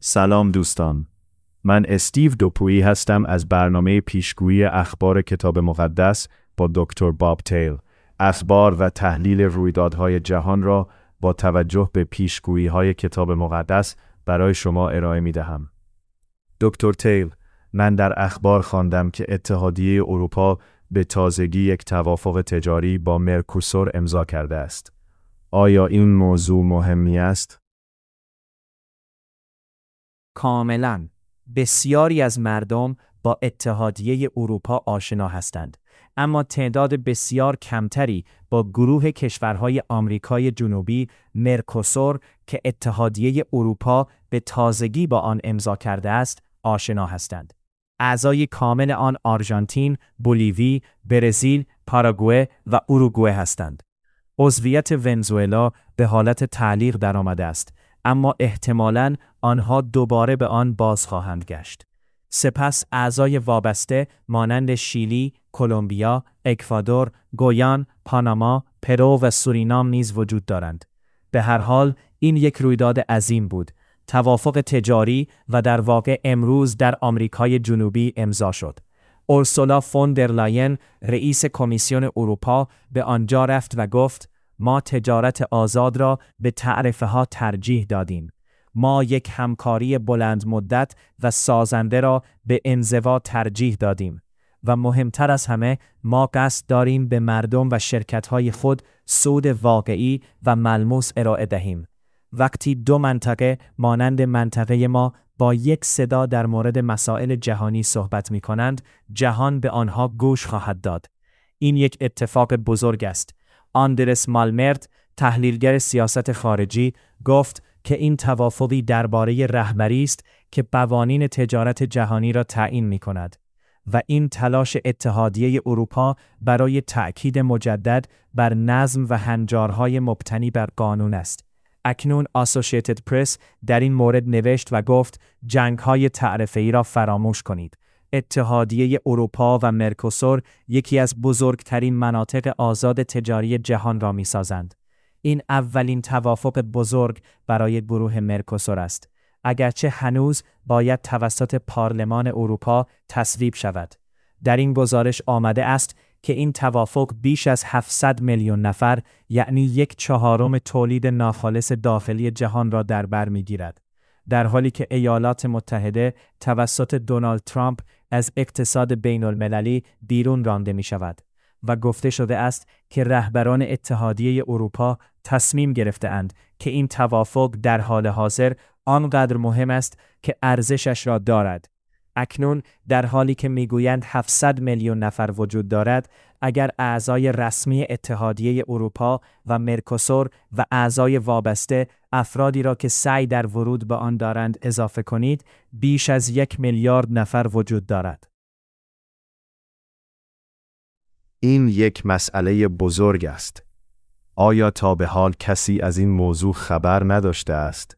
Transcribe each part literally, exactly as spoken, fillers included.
سلام دوستان. من استیو دوپویی هستم از برنامه پیشگویی اخبار کتاب مقدس با دکتر باب تیل. اخبار و تحلیل رویدادهای جهان را با توجه به پیشگویی‌های کتاب مقدس برای شما ارائه می‌دهم. دکتر تیل، من در اخبار خواندم که اتحادیه اروپا به تازگی یک توافق تجاری با مرکوسور امضا کرده است. آیا این موضوع مهمی است؟ کاملاً. بسیاری از مردم با اتحادیه اروپا آشنا هستند، اما تعداد بسیار کمتری با گروه کشورهای آمریکای جنوبی مرکوسور که اتحادیه اروپا به تازگی با آن امضا کرده است آشنا هستند. اعضای کامل آن آرژانتین، بولیوی، برزیل، پاراگوئه و اوروگوئه هستند. عضویت ونزوئلا به حالت تعلیق درآمده است، اما احتمالاً آنها دوباره به آن باز خواهند گشت. سپس اعضای وابسته مانند شیلی، کلمبیا، اکوادور، گویان، پاناما، پرو و سورینام نیز وجود دارند. به هر حال این یک رویداد عظیم بود. توافق تجاری و در واقع امروز در آمریکای جنوبی امضا شد. اورسولا فون در لاین، رئیس کمیسیون اروپا، به آنجا رفت و گفت: ما تجارت آزاد را به تعرفه ها ترجیح دادیم. ما یک همکاری بلند مدت و سازنده را به انزوا ترجیح دادیم. و مهمتر از همه، ما قصد داریم به مردم و شرکت‌های خود سود واقعی و ملموس ارائه دهیم. وقتی دو منطقه مانند منطقه ما با یک صدا در مورد مسائل جهانی صحبت می‌کنند، جهان به آنها گوش خواهد داد. این یک اتفاق بزرگ است. آندرس مالمرت، تحلیلگر سیاست خارجی، گفت که این توافقی درباره رهبری است که قوانین تجارت جهانی را تعیین می‌کند و این تلاش اتحادیه اروپا برای تأکید مجدد بر نظم و هنجارهای مبتنی بر قانون است. اکنون اسوسییتد پرس در این مورد نوشت و گفت جنگ‌های تعرفه‌ای را فراموش کنید. اتحادیه اروپا و مرکوسور یکی از بزرگترین مناطق آزاد تجاری جهان را می‌سازند. این اولین توافق بزرگ برای گروه مرکوسور است، اگرچه هنوز باید توسط پارلمان اروپا تصویب شود. در این گزارش آمده است که این توافق بیش از هفتصد میلیون نفر، یعنی یک چهارم تولید ناخالص داخلی جهان را در بر می‌گیرد، در حالی که ایالات متحده توسط دونالد ترامپ از اقتصاد بین المللی بیرون رانده می شود و گفته شده است که رهبران اتحادیه اروپا تصمیم گرفته اند که این توافق در حال حاضر آنقدر مهم است که ارزشش را دارد. اکنون در حالی که میگویند هفتصد میلیون نفر وجود دارد، اگر اعضای رسمی اتحادیه اروپا و مرکوسور و اعضای وابسته افرادی را که سعی در ورود به آن دارند اضافه کنید، بیش از یک میلیارد نفر وجود دارد. این یک مسئله بزرگ است. آیا تا به حال کسی از این موضوع خبر نداشته است؟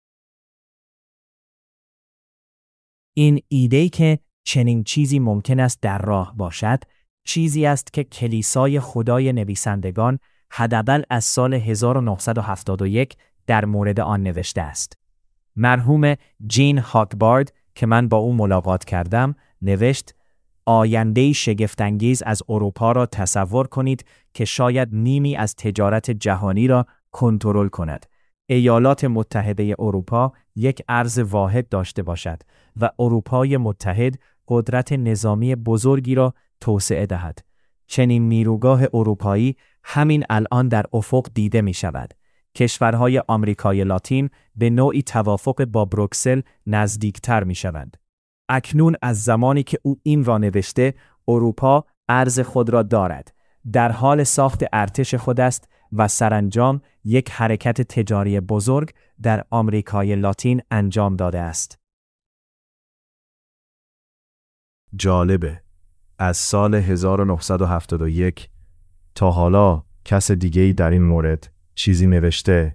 این ایده که چنین چیزی ممکن است در راه باشد، چیزی است که کلیسای خدای نویسندگان حداقل از سال هزار و نهصد و هفتاد و یک در مورد آن نوشته است. مرحوم جین هاکبارد که من با او ملاقات کردم، نوشت: آینده‌ای شگفت‌انگیز از اروپا را تصور کنید که شاید نیمی از تجارت جهانی را کنترل کند. ایالات متحده اروپا یک ارز واحد داشته باشد و اروپای متحد قدرت نظامی بزرگی را توسعه دهد. چنین نیروگاه اروپایی همین الان در افق دیده می شود. کشورهای آمریکای لاتین به نوعی توافق با بروکسل نزدیکتر می شوند. اکنون از زمانی که او این را نوشته، اروپا ارز خود را دارد، در حال ساخت ارتش خود است و سرانجام یک حرکت تجاری بزرگ در آمریکای لاتین انجام داده است. جالبه. از سال هزار و نهصد و هفتاد و یک تا حالا کس دیگه‌ای در این مورد چیزی نوشته؟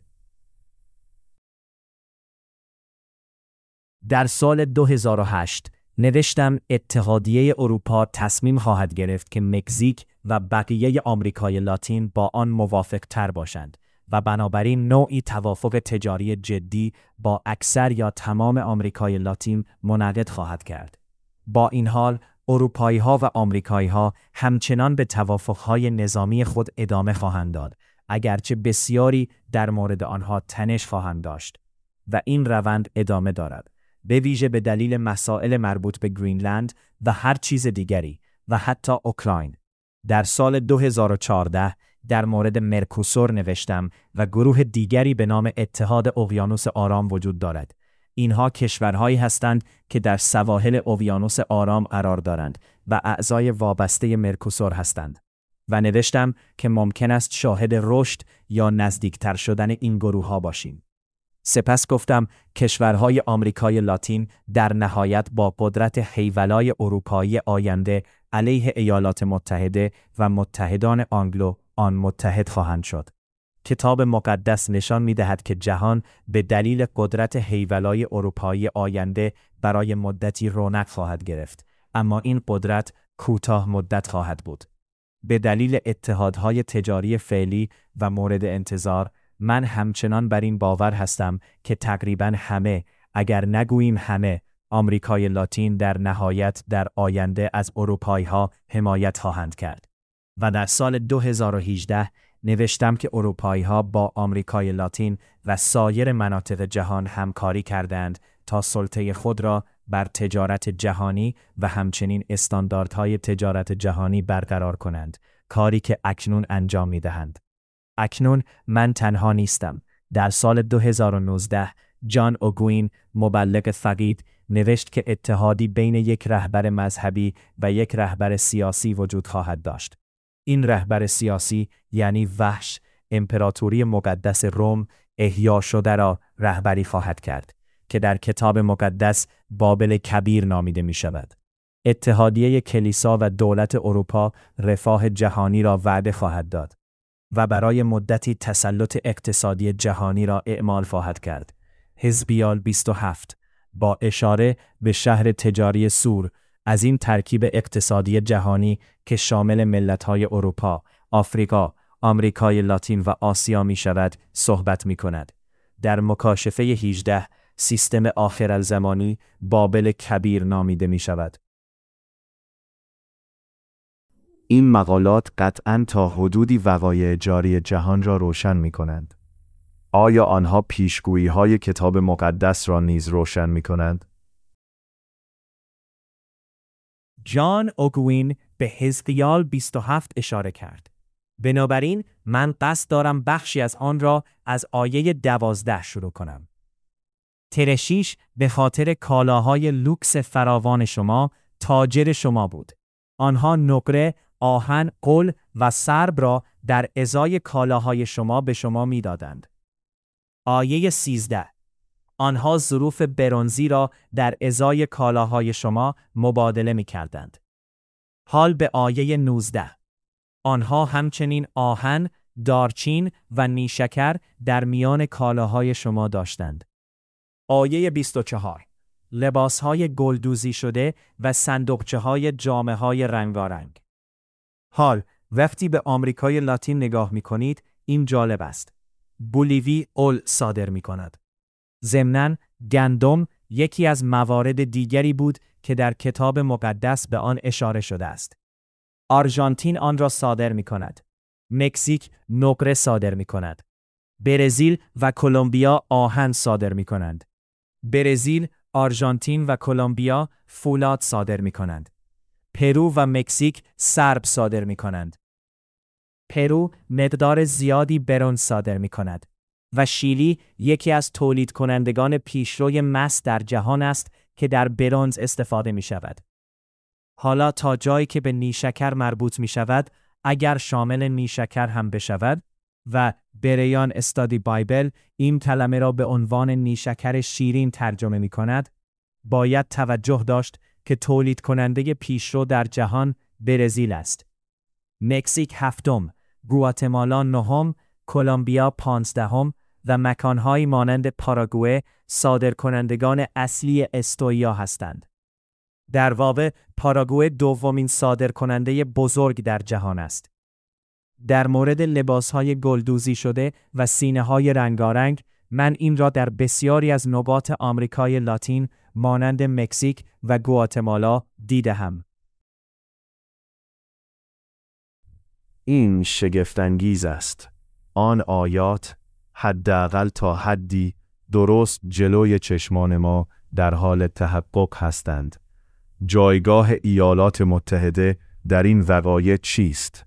در سال دو هزار و هشت نوشتم اتحادیه اروپا تصمیم خواهد گرفت که مکزیک و بقیه آمریکای لاتین با آن موافق تر باشند و بنابراین نوعی توافق تجاری جدی با اکثر یا تمام آمریکای لاتین منعقد خواهد کرد. با این حال، اروپایی‌ها و آمریکایی‌ها همچنان به توافق‌های نظامی خود ادامه خواهند داد، اگرچه بسیاری در مورد آنها تنش خواهند داشت و این روند ادامه دارد، به ویژه به دلیل مسائل مربوط به گرینلند و هر چیز دیگری و حتی اوکراین. در سال دو هزار و چهارده در مورد مرکوسور نوشتم و گروه دیگری به نام اتحاد اقیانوس آرام وجود دارد. اینها کشورهایی هستند که در سواحل اقیانوس آرام قرار دارند و اعضای وابسته مرکوسور هستند. و نوشتم که ممکن است شاهد رشد یا نزدیکتر شدن این گروه‌ها باشیم. سپس گفتم کشورهای آمریکای لاتین در نهایت با قدرت حیولای اروپایی آینده علیه ایالات متحده و متحدان آنگلو آن متحد خواهند شد. کتاب مقدس نشان می‌دهد که جهان به دلیل قدرت حیولای اروپایی آینده برای مدتی رونق خواهد گرفت، اما این قدرت کوتاه مدت خواهد بود. به دلیل اتحادهای تجاری فعلی و مورد انتظار، من همچنان بر این باور هستم که تقریباً همه، اگر نگوییم همه، آمریکای لاتین در نهایت در آینده از اروپایی‌ها حمایت خواهند کرد. و در سال دو هزار و هجده نوشتم که اروپایی‌ها با آمریکای لاتین و سایر مناطق جهان همکاری کردند تا سلطه خود را بر تجارت جهانی و همچنین استانداردهای تجارت جهانی برقرار کنند، کاری که اکنون انجام می‌دهند. اکنون من تنها نیستم. در سال دو هزار و نوزده جان اوگوین، مبلغ فقید، نوشت که اتحادی بین یک رهبر مذهبی و یک رهبر سیاسی وجود خواهد داشت. این رهبر سیاسی یعنی وحش، امپراتوری مقدس روم احیا شده را رهبری خواهد کرد که در کتاب مقدس بابل کبیر نامیده می شود. اتحادیه کلیسا و دولت اروپا رفاه جهانی را وعده خواهد داد و برای مدتی تسلط اقتصادی جهانی را اعمال خواهد کرد. حزبیال بیست و هفت با اشاره به شهر تجاری سور از این ترکیب اقتصادی جهانی که شامل ملت‌های اروپا، آفریقا، آمریکای لاتین و آسیا می شود صحبت می کند. در مکاشفه هجده سیستم آخرالزمانی بابل کبیر نامیده می شود. این مقالات قطعاً تا حدودی وقایع جاری جهان را روشن می کنند. آیا آنها پیشگویی‌های کتاب مقدس را نیز روشن می کنند؟ جان اوگوین به حزقیال بیست و هفت اشاره کرد. بنابراین من قصد دارم بخشی از آن را از آیه دوازده شروع کنم. ترشیش به خاطر کالاهای لوکس فراوان شما تاجر شما بود. آنها نقره، آهن، قل و سرب را در ازای کالاهای شما به شما می دادند. آیه سیزده آنها ظروف برنزی را در ازای کالاهای شما مبادله می کردند. حال به آیه نوزده آنها همچنین آهن، دارچین و نیشکر در میان کالاهای شما داشتند. آیه بیست و چهار لباسهای گلدوزی شده و صندوقچه‌های جامه‌های رنگارنگ. حال وقتی به آمریکای لاتین نگاه می کنید، این جالب است. بولیوی اول صادر می کند. ضمناً گندم یکی از موارد دیگری بود که در کتاب مقدس به آن اشاره شده است. آرژانتین آن را صادر می کند. مکزیک نقره صادر می کند. برزیل و کلمبیا آهن صادر می کنند. برزیل، آرژانتین و کلمبیا فولاد صادر می کنند. پرو و مکزیک سرب صادر می کنند. پرو مقدار زیادی برنز صادر می کند و شیلی یکی از تولید کنندگان پیشروی مس در جهان است که در برنز استفاده می شود. حالا تا جایی که به نیشکر مربوط می شود، اگر شامل نیشکر هم بشود و بریان استادی بایبل این کلمه را به عنوان نیشکر شیرین ترجمه می کند، باید توجه داشت که تولید کننده پیشرو در جهان برزیل است. مکزیک هفتم، گواتمالا نهم، کلمبیا پانزدهم و مکانهایی مانند پاراگوئه صادرکنندگان اصلی استویا هستند. در واقع پاراگوئه دومین صادرکننده بزرگ در جهان است. در مورد لباسهای گلدوزی شده و سینه‌های رنگارنگ، من این را در بسیاری از نقاط آمریکای لاتین مانند مکزیک و گواتمالا دیدم. این شگفت‌انگیز است. آن آیات، حداقل تا حدی، درست جلوی چشمان ما در حال تحقق هستند. جایگاه ایالات متحده در این وقایع چیست؟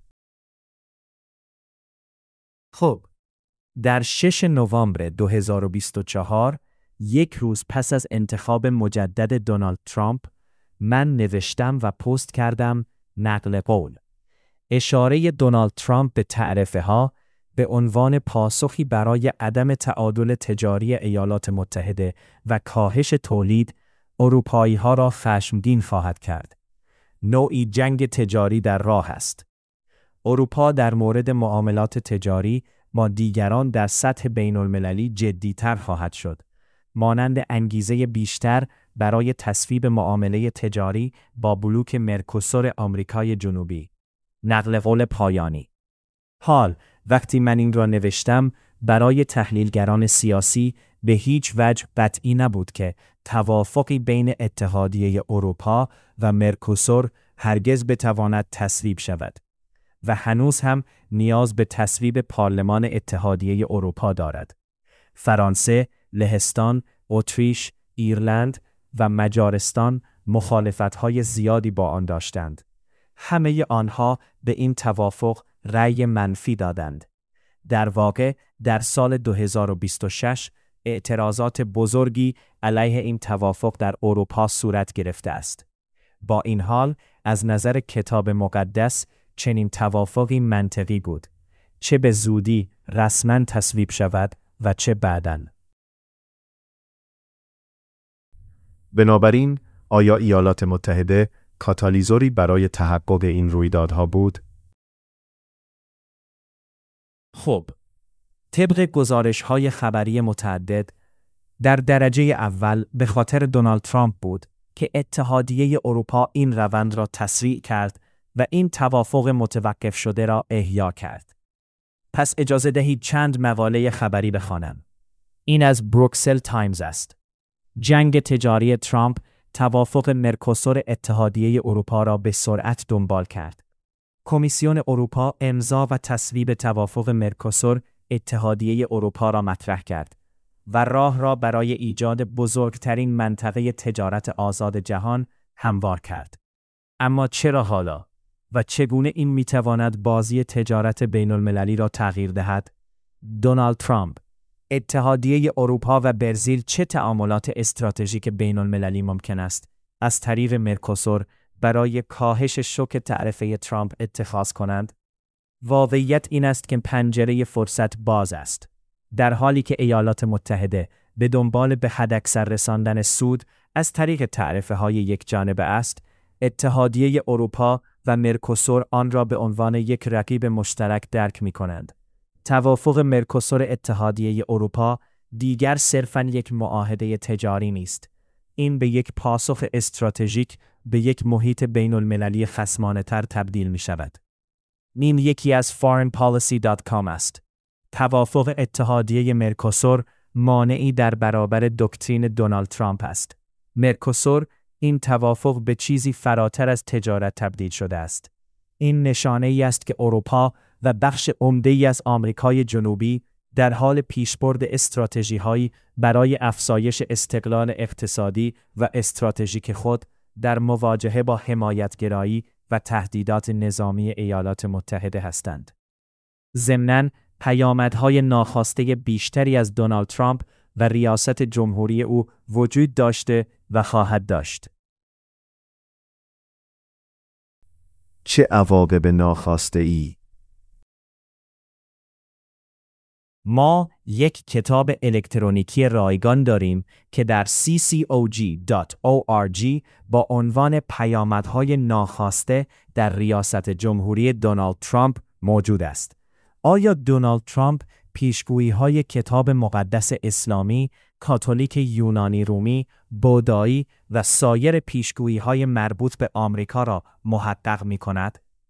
خب، در ششم نوامبر دو هزار و بیست و چهار، یک روز پس از انتخاب مجدد دونالد ترامپ، من نوشتم و پست کردم نقل قول. اشاره دونالد ترامپ به تعرفه ها به عنوان پاسخی برای عدم تعادل تجاری ایالات متحده و کاهش تولید، اروپایی ها را خشمگین خواهد کرد. نوعی جنگ تجاری در راه است. اروپا در مورد معاملات تجاری با دیگران در سطح بین المللی جدی‌تر خواهد شد، مانند انگیزه بیشتر برای تصویب معامله تجاری با بلوک مرکوسور آمریکای جنوبی. نقل قول پایانی. حال وقتی من این را نوشتم، برای تحلیلگران سیاسی به هیچ وجه قطعی نبود که توافقی بین اتحادیه اروپا و مرکوسور هرگز بتواند تصویب شود و هنوز هم نیاز به تصویب پارلمان اتحادیه اروپا دارد. فرانسه، لهستان، اتریش، ایرلند و مجارستان مخالفت‌های زیادی با آن داشتند. همه آنها به این توافق رأی منفی دادند. در واقع در سال دو هزار و بیست و شش اعتراضات بزرگی علیه این توافق در اروپا صورت گرفته است. با این حال از نظر کتاب مقدس چنین توافقی منطقی بود، چه به زودی رسما تصویب شود و چه بعداً. بنابراین آیا ایالات متحده کاتالیزوری برای تحقق این رویدادها بود؟ خب، طبق گزارش‌های خبری متعدد، در درجه اول به خاطر دونالد ترامپ بود که اتحادیه اروپا این روند را تسریع کرد و این توافق متوقف شده را احیا کرد. پس اجازه دهید چند مقاله خبری بخوانم. این از بروکسل تایمز است. جنگ تجاری ترامپ توافق مرکوسور اتحادیه اروپا را به سرعت دنبال کرد. کمیسیون اروپا امضا و تصویب توافق مرکوسور اتحادیه اروپا را مطرح کرد و راه را برای ایجاد بزرگترین منطقه تجارت آزاد جهان هموار کرد. اما چرا حالا؟ و چگونه این میتواند بازی تجارت بین المللی را تغییر دهد؟ دونالد ترامپ، اتحادیه اروپا و برزیل چه تعاملات استراتژیک بین المللی ممکن است از طریق مرکوسور برای کاهش شوک تعرفه ترامپ اتخاذ کنند؟ واقعیت این است که پنجره فرصت باز است. در حالی که ایالات متحده به دنبال به حداکثر رساندن سود از طریق تعرفه های یک جانبه است، اتحادیه اروپا و مرکوسور آن را به عنوان یک رقیب مشترک درک می کنند. توافق مرکوسور اتحادیه اروپا دیگر صرفاً یک معاهده تجاری نیست. این به یک پاسخ استراتژیک به یک محیط بین المللی خصمانه تر تبدیل می شود. این یکی از فارن پالیسی دات کام است. توافق اتحادیه مرکوسور مانعی در برابر دکترین دونالد ترامپ است. مرکوسور این توافق به چیزی فراتر از تجارت تبدیل شده است. این نشانه ای است که اروپا و بخش عمده‌ای از آمریکای جنوبی در حال پیشبرد استراتژی‌هایی برای افزایش استقلال اقتصادی و استراتژیک خود در مواجهه با حمایتگرایی و تهدیدات نظامی ایالات متحده هستند. ضمناً پیامدهای ناخواسته بیشتری از دونالد ترامپ و ریاست جمهوری او وجود داشته و خواهد داشت. چه عواقب ناخواسته ای؟ ما یک کتاب الکترونیکی رایگان داریم که در سی سی او جی دات او آر جی با عنوان پیامدهای ناخواسته در ریاست جمهوری دونالد ترامپ موجود است. آیا دونالد ترامپ پیشگویی‌های کتاب مقدس اسلامی، کاتولیک یونانی رومی، بودایی و سایر پیشگویی‌های مربوط به آمریکا را محقق می‌کند؟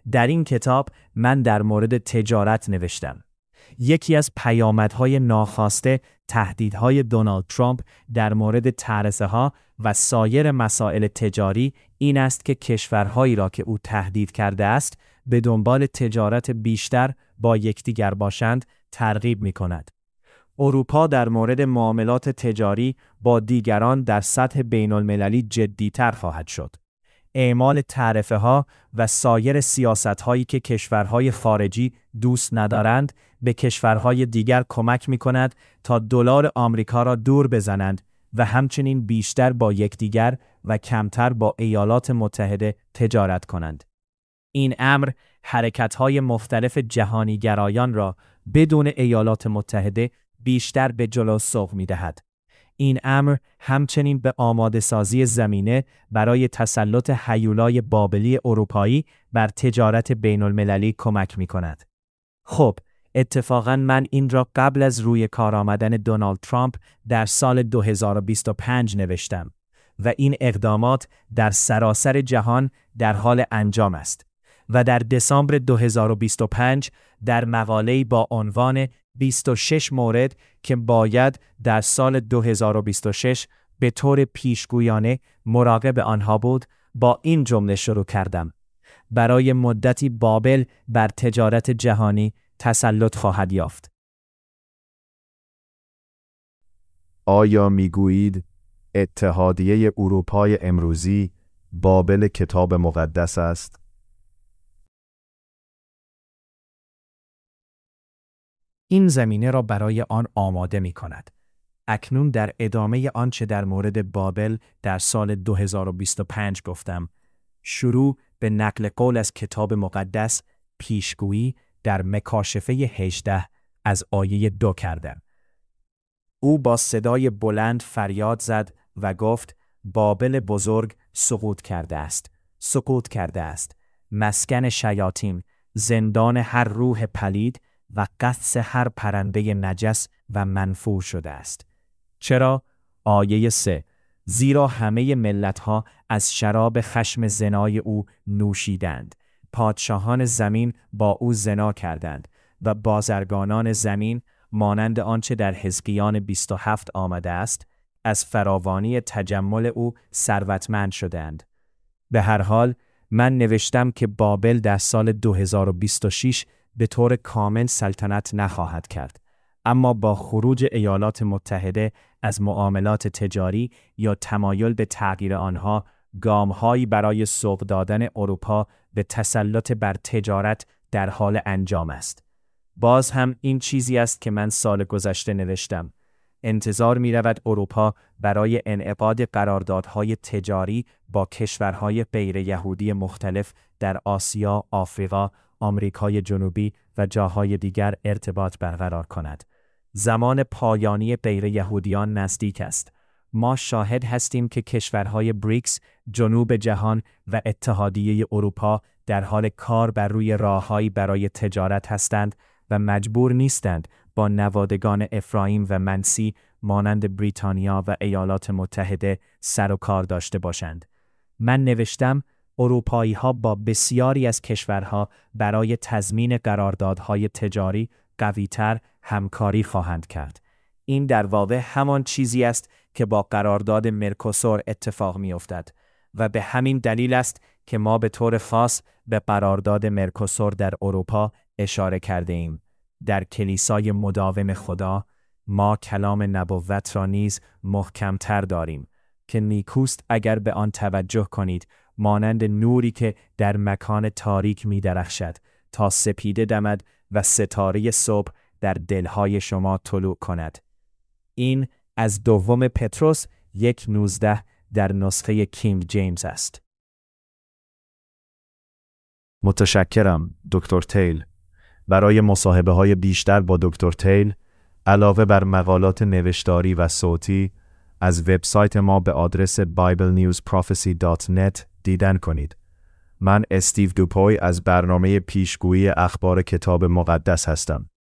در این کتاب من در مورد تجارت نوشتم. یکی از پیامدهای ناخواسته تهدیدهای دونالد ترامپ در مورد تعرضه‌ها و سایر مسائل تجاری این است که کشورهایی را که او تهدید کرده است به دنبال تجارت بیشتر با یکدیگر باشند ترغیب می‌کند. اروپا در مورد معاملات تجاری با دیگران در سطح بین‌المللی جدی‌تر خواهد شد. اعمال تعرفه‌ها و سایر سیاست‌هایی که کشورهای خارجی دوست ندارند به کشورهای دیگر کمک می‌کند تا دلار آمریکا را دور بزنند و همچنین بیشتر با یکدیگر و کمتر با ایالات متحده تجارت کنند. این امر حرکت‌های مختلف جهانی‌گرایان را بدون ایالات متحده بیشتر به جلو سوق می‌دهد. این امر همچنین به آماده سازی زمینه برای تسلط هیولای بابلی اروپایی بر تجارت بین المللی کمک می کند. خب، اتفاقاً من این را قبل از روی کار آمدن دونالد ترامپ در سال دو هزار و بیست و پنج نوشتم و این اقدامات در سراسر جهان در حال انجام است و در دسامبر دو هزار و بیست و پنج در مقاله‌ای با عنوان بیست و شش مورد که باید در سال دو هزار و بیست و شش به طور پیشگویانه مراقب آنها بود با این جمله شروع کردم: برای مدتی بابل بر تجارت جهانی تسلط خواهد یافت. آیا میگویید اتحادیه اروپای امروزی بابل کتاب مقدس است؟ این زمینه را برای آن آماده می کند. اکنون در ادامه آنچه در مورد بابل در سال دو هزار و بیست و پنج گفتم، شروع به نقل قول از کتاب مقدس پیشگویی در مکاشفه هجده از آیه دو کردم. او با صدای بلند فریاد زد و گفت: بابل بزرگ سقوط کرده است، سقوط کرده است، مسکن شیاطین، زندان هر روح پلید و قدس هر پرنده نجس و منفور شده است. چرا؟ آیه سه: زیرا همه ملتها از شراب خشم زنای او نوشیدند. پادشاهان زمین با او زنا کردند و بازرگانان زمین مانند آنچه در حزقیان بیست و هفت آمده است از فراوانی تجمل او ثروتمند شدند. به هر حال من نوشتم که بابل در سال دو هزار و بیست و شش به طور کامل سلطنت نخواهد کرد، اما با خروج ایالات متحده از معاملات تجاری یا تمایل به تغییر آنها، گام‌هایی برای سوق دادن اروپا به تسلط بر تجارت در حال انجام است. باز هم این چیزی است که من سال گذشته نوشتم. انتظار می رود اروپا برای انعقاد قراردادهای تجاری با کشورهای غیر یهودی مختلف در آسیا، آفریقا، آمریکای جنوبی و جاهای دیگر ارتباط برقرار کند. زمان پایانی غیر یهودیان نزدیک است. ما شاهد هستیم که کشورهای بریکس، جنوب جهان و اتحادیه اروپا در حال کار بر روی راههایی برای تجارت هستند و مجبور نیستند با نوادگان افرایم و منسی مانند بریتانیا و ایالات متحده سر و کار داشته باشند. من نوشتم اروپایی‌ها با بسیاری از کشورها برای تضمین قراردادهای تجاری قوی‌تر همکاری خواهند کرد. این در واقع همان چیزی است که با قرارداد مرکوسور اتفاق می‌افتد و به همین دلیل است که ما به طور خاص به قرارداد مرکوسور در اروپا اشاره کرده ایم. در کلیسای مداوم خدا ما کلام نبوت را نیز محکم‌تر داریم که نیکوست اگر به آن توجه کنید، مانند نوری که در مکان تاریک می درخشد تا سپیده دمد و ستاره صبح در دلهای شما طلوع کند. این از دوم پتروس یک نوزده در نسخه کینگ جیمز است. متشکرم دکتر تیل. برای مصاحبه های بیشتر با دکتر تیل علاوه بر مقالات نوشتاری و صوتی از وبسایت ما به آدرس بایبل نیوز پروفسی دات نت دیدن کنید. من استیو دوپوی از برنامه پیشگویی اخبار کتاب مقدس هستم.